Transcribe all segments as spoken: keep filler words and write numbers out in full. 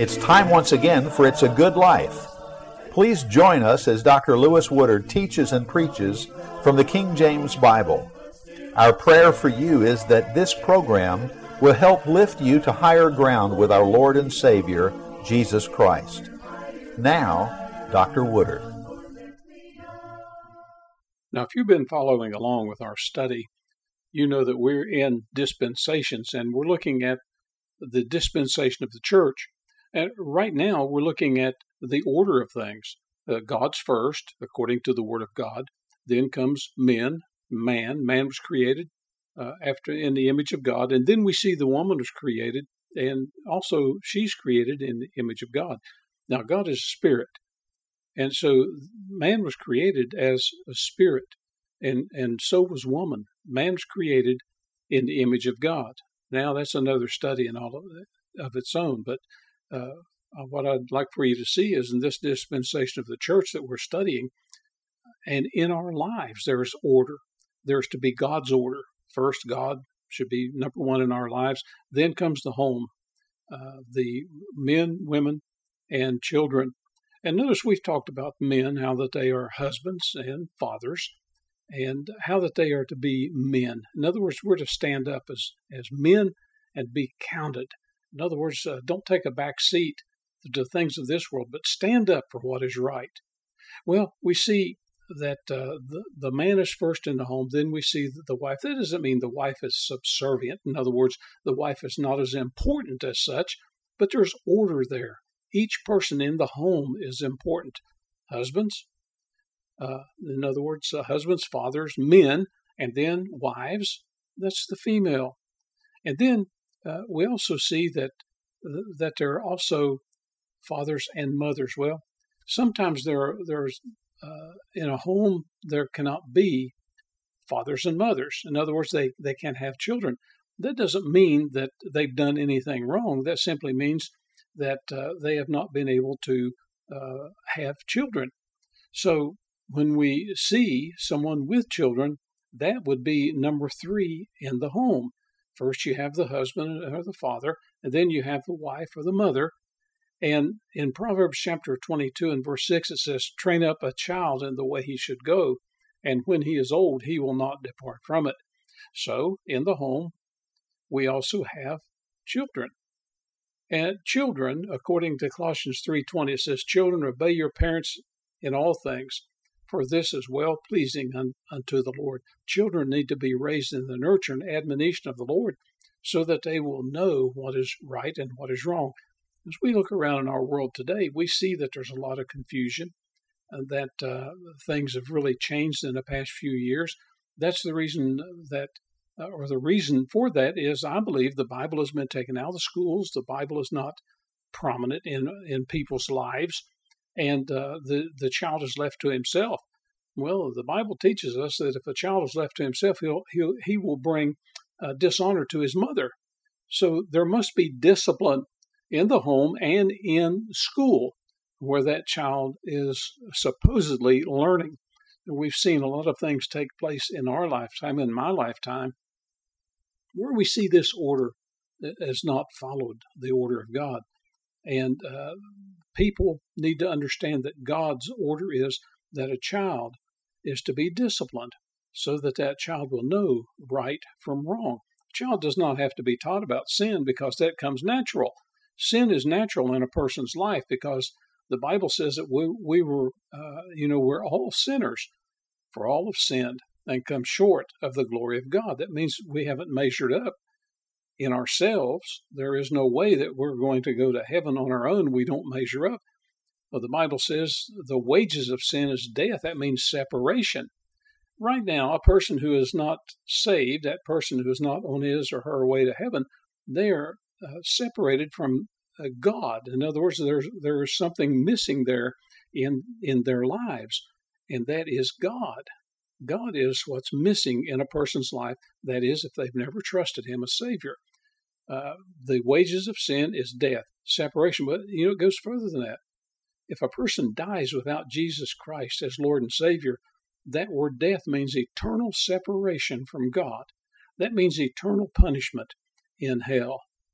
It's time once again for It's a Good Life. Please join us as Doctor Lewis Woodard teaches and preaches from the King James Bible. Our prayer for you is that this program will help lift you to higher ground with our Lord and Savior, Jesus Christ. Now, Doctor Woodard. Now, if you've been following along with our study, you know that we're in dispensations, and we're looking at the dispensation of the church. And right now, we're looking at the order of things. Uh, God's first, according to the Word of God. Then comes men, man. Man was created uh, after in the image of God. And then we see the woman was created, and also she's created in the image of God. Now, God is a spirit. And so man was created as a spirit, and, and so was woman. Man was created in the image of God. Now, that's another study in all of, of its own, but uh, what I'd like for you to see is in this dispensation of the church that we're studying, and in our lives, there is order. There's to be God's order. First, God should be number one in our lives. Then comes the home, uh, the men, women, and children. And notice we've talked about men, how that they are husbands and fathers, and how that they are to be men. In other words, we're to stand up as, as men and be counted. In other words, uh, don't take a back seat to things of this world, but stand up for what is right. Well, we see that uh, the, the man is first in the home, then we see that the wife. That doesn't mean the wife is subservient. In other words, the wife is not as important as such, but there's order there. Each person in the home is important. Husbands, uh, in other words, uh, husbands, fathers, men, and then wives, that's the female. And then uh, we also see that that there are also fathers and mothers. Well, sometimes there are, there's uh, in a home there cannot be fathers and mothers. In other words, they, they can't have children. That doesn't mean that they've done anything wrong. That simply means that uh, they have not been able to uh, have children. So when we see someone with children, that would be number three in the home. First, you have the husband or the father, and then you have the wife or the mother. And in Proverbs chapter twenty-two and verse six, it says, train up a child in the way he should go, and when he is old, he will not depart from it. So in the home, we also have children. And children, according to Colossians three twenty, it says, children, obey your parents in all things, for this is well-pleasing un- unto the Lord. Children need to be raised in the nurture and admonition of the Lord so that they will know what is right and what is wrong. As we look around in our world today, we see that there's a lot of confusion and that uh, things have really changed in the past few years. That's the reason that Uh, or the reason for that is, I believe, the Bible has been taken out of the schools. The Bible is not prominent in in people's lives, and uh, the the child is left to himself. Well, the Bible teaches us that if a child is left to himself, he'll he'll he will bring uh, dishonor to his mother. So there must be discipline in the home and in school where that child is supposedly learning. We've seen a lot of things take place in our lifetime, in my lifetime, where we see this order has not followed the order of God. And uh, people need to understand that God's order is that a child is to be disciplined so that that child will know right from wrong. A child does not have to be taught about sin because that comes natural. Sin is natural in a person's life because the Bible says that we, we were, uh, you know, we're all sinners, for all have sinned and come short of the glory of God. That means we haven't measured up in ourselves. There is no way that we're going to go to heaven on our own. We don't measure up. But the Bible says the wages of sin is death. That means separation. Right now, a person who is not saved, that person who is not on his or her way to heaven, they are uh, separated from uh, God. In other words, there's there is something missing there in in their lives, and that is God. God is what's missing in a person's life. That is, if they've never trusted Him as Savior. Uh, the wages of sin is death, separation. But you know, it goes further than that. If a person dies without Jesus Christ as Lord and Savior, that word death means eternal separation from God. That means eternal punishment in hell.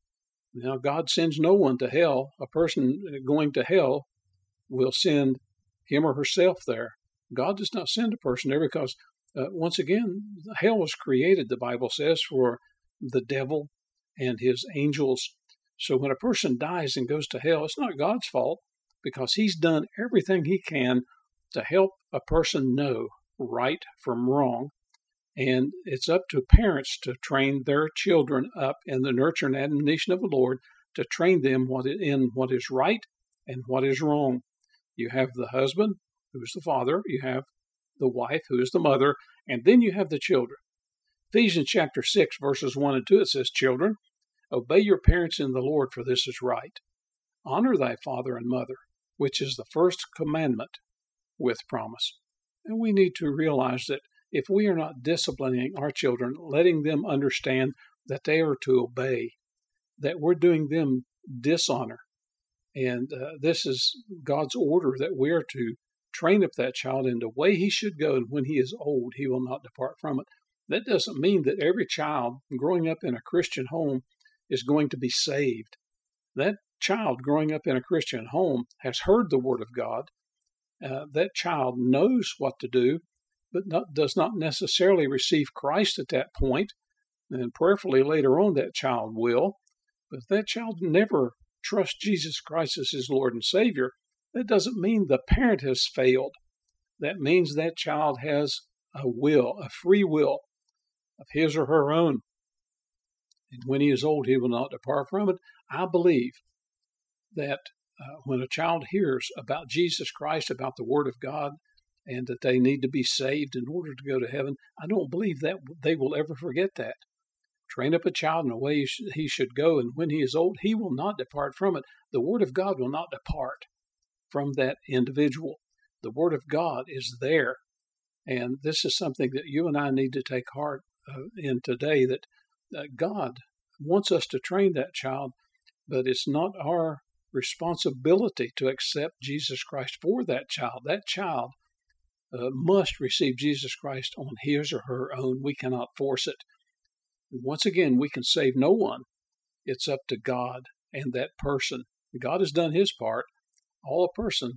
Now, God sends no one to hell. A person going to hell will send him or herself there. God does not send a person there because, uh, once again, hell was created, the Bible says, for the devil and his angels. So when a person dies and goes to hell, it's not God's fault because he's done everything he can to help a person know right from wrong. And it's up to parents to train their children up in the nurture and admonition of the Lord, to train them what in what is right and what is wrong. You have the husband, who is the father, you have the wife, who is the mother, and then you have the children. Ephesians chapter six, verses one and two, it says, "Children, obey your parents in the Lord, for this is right. Honor thy father and mother, which is the first commandment with promise." And we need to realize that if we are not disciplining our children, letting them understand that they are to obey, that we're doing them dishonor. And uh, this is God's order, that we are to train up that child in the way he should go, and when he is old, he will not depart from it. That doesn't mean that every child growing up in a Christian home is going to be saved. That child growing up in a Christian home has heard the word of God. Uh, that child knows what to do, but not, does not necessarily receive Christ at that point. And prayerfully later on that child will. But if that child never trusts Jesus Christ as his Lord and Savior, that doesn't mean the parent has failed. That means that child has a will, a free will of his or her own. And when he is old, he will not depart from it. I believe that uh, when a child hears about Jesus Christ, about the Word of God, and that they need to be saved in order to go to heaven, I don't believe that they will ever forget that. Train up a child in the way he should go, and when he is old, he will not depart from it. The Word of God will not depart from that individual. The Word of God is there, and this is something that you and I need to take heart uh, in today, that uh, God wants us to train that child, but it's not our responsibility to accept Jesus Christ for that child. That child Uh, must receive Jesus Christ on his or her own. We cannot force it. Once again, we can save no one. It's up to God and that person. God has done his part. All a person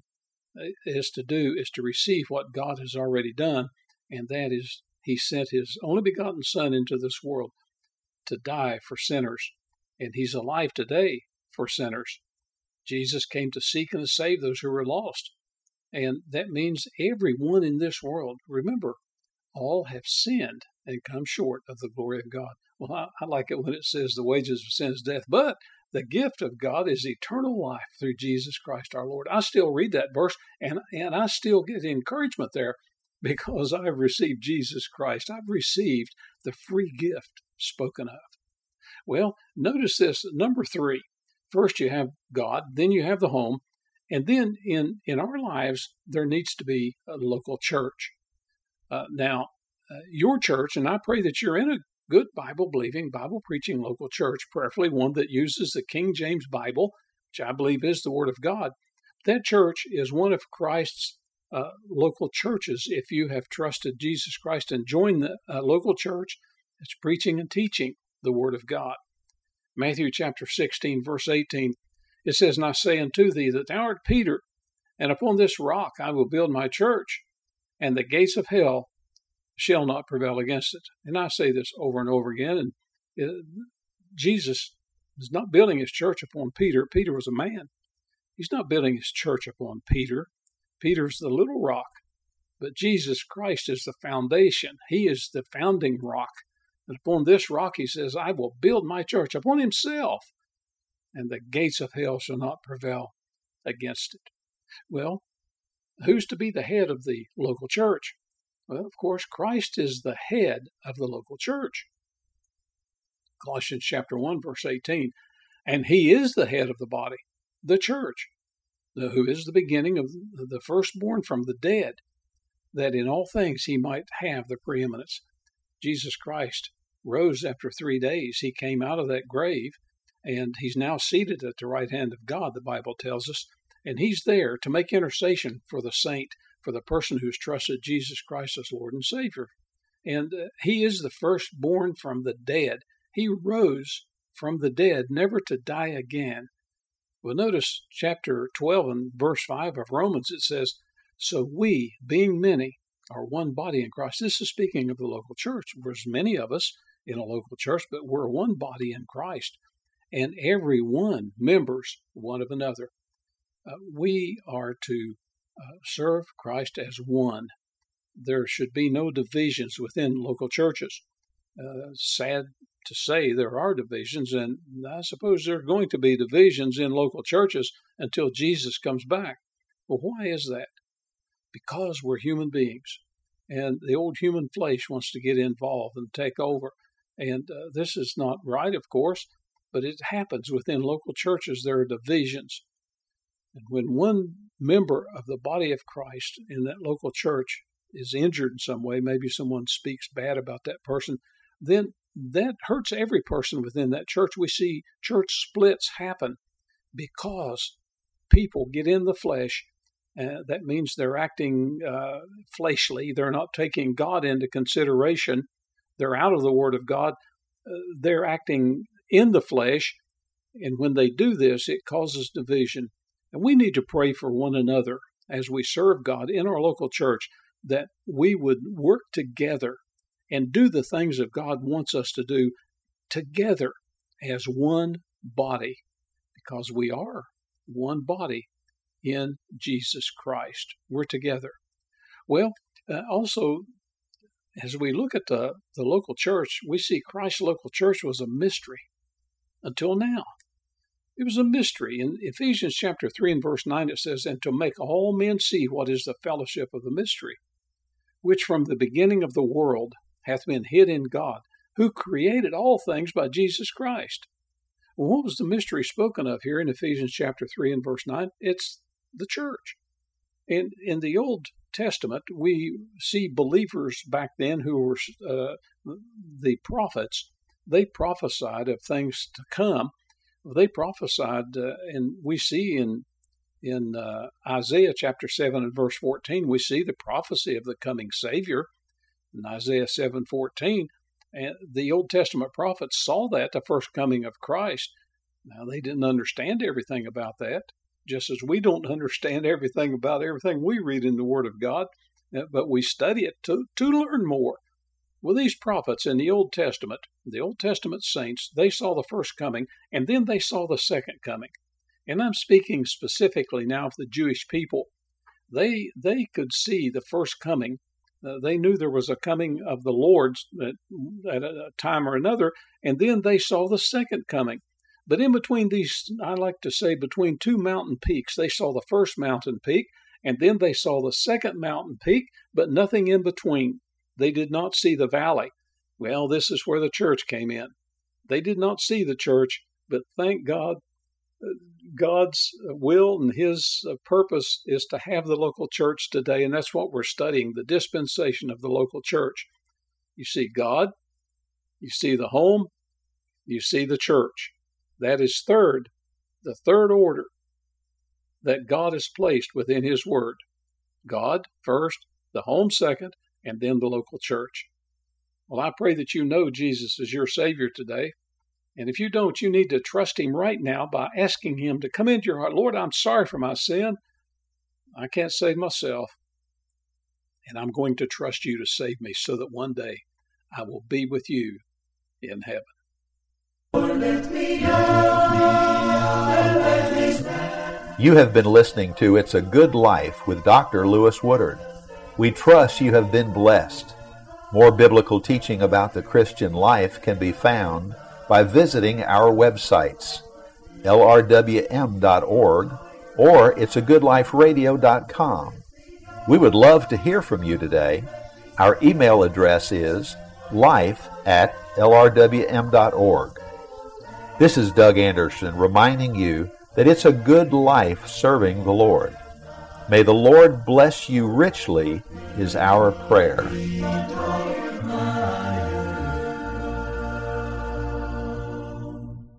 is to do is to receive what God has already done, and that is he sent his only begotten Son into this world to die for sinners, and he's alive today for sinners. Jesus came to seek and to save those who were lost. And that means everyone in this world. Remember, all have sinned and come short of the glory of God. Well, I, I like it when it says the wages of sin is death, but the gift of God is eternal life through Jesus Christ our Lord. I still read that verse, and, and I still get encouragement there because I've received Jesus Christ. I've received the free gift spoken of. Well, notice this, number three. First you have God, then you have the home, and then in, in our lives, there needs to be a local church. Uh, now, uh, your church, and I pray that you're in a good Bible-believing, Bible-preaching local church, preferably one that uses the King James Bible, which I believe is the Word of God. That church is one of Christ's uh, local churches. If you have trusted Jesus Christ and joined the uh, local church, it's preaching and teaching the Word of God. Matthew chapter sixteen, verse eighteen, it says, "And I say unto thee that thou art Peter, and upon this rock I will build my church, and the gates of hell shall not prevail against it." And I say this over and over again, and it, Jesus is not building his church upon Peter. Peter was a man. He's not building his church upon Peter. Peter's the little rock, but Jesus Christ is the foundation. He is the founding rock. And upon this rock, he says, I will build my church upon himself, and the gates of hell shall not prevail against it. Well, who's to be the head of the local church? Well, of course, Christ is the head of the local church. Colossians chapter one, verse eighteen, and he is the head of the body, the church, who is the beginning of the firstborn from the dead, that in all things he might have the preeminence. Jesus Christ rose after three days. He came out of that grave, and he's now seated at the right hand of God, the Bible tells us, and he's there to make intercession for the saint, for the person who's trusted Jesus Christ as Lord and Savior. And uh, he is the firstborn from the dead. He rose from the dead, never to die again. Well, notice chapter twelve and verse five of Romans, it says, so we, being many, are one body in Christ. This is speaking of the local church. There's many of us in a local church, but we're one body in Christ, and every one members one of another. Uh, we are to uh, serve Christ as one. There should be no divisions within local churches. Uh, sad to say there are divisions, and I suppose there are going to be divisions in local churches until Jesus comes back. Well, why is that? Because we're human beings, and the old human flesh wants to get involved and take over. And uh, this is not right, of course, but it happens within local churches. There are divisions. And when one member of the body of Christ in that local church is injured in some way, maybe someone speaks bad about that person, then that hurts every person within that church. We see church splits happen because people get in the flesh. Uh, that means they're acting uh, fleshly. They're not taking God into consideration. They're out of the Word of God. Uh, they're acting in the flesh. And when they do this, it causes division. And we need to pray for one another as we serve God in our local church, that we would work together and do the things that God wants us to do together as one body, because we are one body in Jesus Christ. We're together. Well, uh, also, as we look at the, the local church, we see Christ's local church was a mystery until now. It was a mystery. In Ephesians chapter three and verse nine, it says, and to make all men see what is the fellowship of the mystery, which from the beginning of the world hath been hid in God, who created all things by Jesus Christ. Well, what was the mystery spoken of here in Ephesians chapter three and verse nine? It's the church. In, in the Old Testament, we see believers back then who were uh, the prophets. They prophesied of things to come. They prophesied, uh, and we see in in uh, Isaiah chapter seven and verse fourteen, we see the prophecy of the coming Savior. In Isaiah seven fourteen, and the Old Testament prophets saw that, the first coming of Christ. Now, they didn't understand everything about that, just as we don't understand everything about everything we read in the Word of God, but we study it to, to learn more. Well, these prophets in the Old Testament, the Old Testament saints, they saw the first coming, and then they saw the second coming. And I'm speaking specifically now of the Jewish people. They they could see the first coming. Uh, they knew there was a coming of the Lord at, at a time or another, and then they saw the second coming. But in between these, I like to say, between two mountain peaks, they saw the first mountain peak, and then they saw the second mountain peak, but nothing in between. They did not see the valley. Well, this is where the church came in. They did not see the church, but thank God, God's will and His purpose is to have the local church today, and that's what we're studying, the dispensation of the local church. You see God, you see the home, you see the church. That is third, the third order that God has placed within His Word. God first, the home second, and then the local church. Well, I pray that you know Jesus is your Savior today. And if you don't, you need to trust Him right now by asking Him to come into your heart. Lord, I'm sorry for my sin. I can't save myself. And I'm going to trust You to save me so that one day I will be with You in heaven. You have been listening to It's a Good Life with Doctor Lewis Woodard. We trust you have been blessed. More biblical teaching about the Christian life can be found by visiting our websites, L R W M dot org or it's a good life radio dot com. We would love to hear from you today. Our email address is life at L R W M dot org. This is Doug Anderson reminding you that it's a good life serving the Lord. May the Lord bless you richly is our prayer.